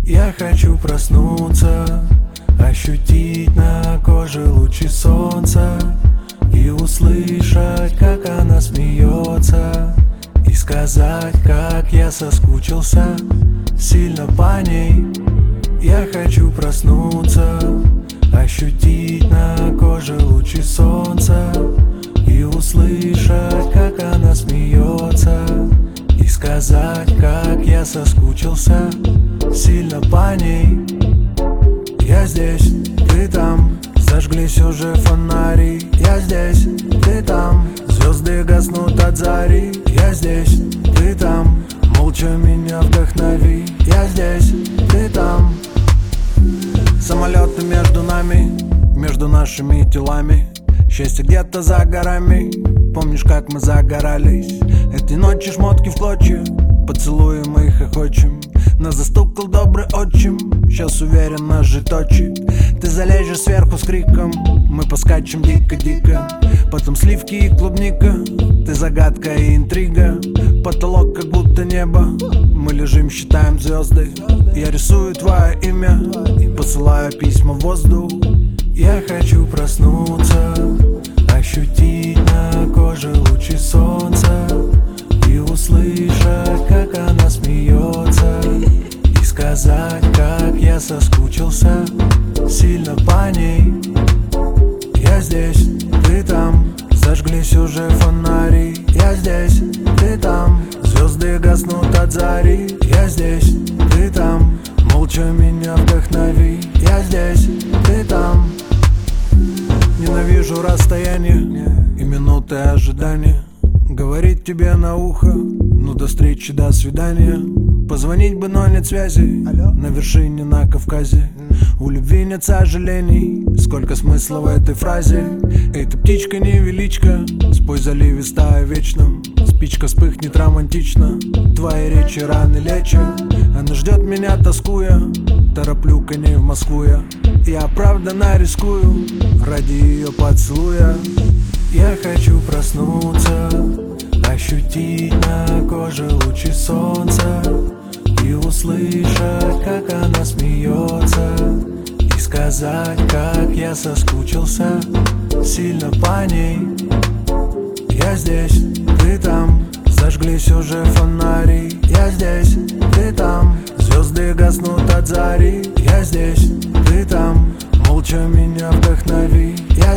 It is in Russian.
Я хочу проснуться, ощутить на коже лучи солнца и услышать, как она смеется, и сказать, как я соскучился сильно по ней. Я хочу проснуться, ощутить на коже лучи солнца и услышать, как она смеется, и сказать, как я соскучился сильно по ней. Я здесь, ты там, зажглись уже фонари. Я здесь, ты там, звезды гаснут от зари. Я здесь, ты там, молча меня вдохнови. Я здесь, ты там. Самолеты между нами, между нашими телами. Счастье где-то за горами. Помнишь, как мы загорались? Эти ночи шмотки в клочья, поцелуем и хохочем. Нас застукал добрый отчим, сейчас уверенно же точит. Ты залезешь сверху с криком, мы поскачем дико-дико. Потом сливки и клубника, ты загадка и интрига. Потолок как будто небо, мы лежим, считаем звезды. Я рисую твое имя, посылаю письма в воздух. Я хочу проснуться, ощутить на коже лучи солнца и услышать, как она смеется, и сказать, как я соскучился сильно по ней. Я здесь, ты там, зажглись уже фонари. Я здесь, ты там, звезды гаснут от зари. Я здесь, ты там, молча меня вдохнови. Я здесь, ты там. Ненавижу расстояние и минуты ожидания. Говорить тебе на ухо, ну до встречи, до свидания. Позвонить бы, но нет связи. На вершине на Кавказе у любви нет сожалений. Сколько смысла в этой фразе. Эй, ты птичка невеличка, спой заливисто о вечном. Спичка вспыхнет романтично, твои речи раны лечат. Она ждет меня, тоскуя, тороплю коней в Москву я оправданно рискую ради ее поцелуя. Я хочу проснуться, ощутить на коже лучи солнца и услышать, как она смеется, и сказать, как я соскучился сильно по ней. Я здесь, ты там, зажглись уже фонари. Я здесь, ты там, звезды гаснут от зари. Я здесь, ты там, молча меня вдохнови. Я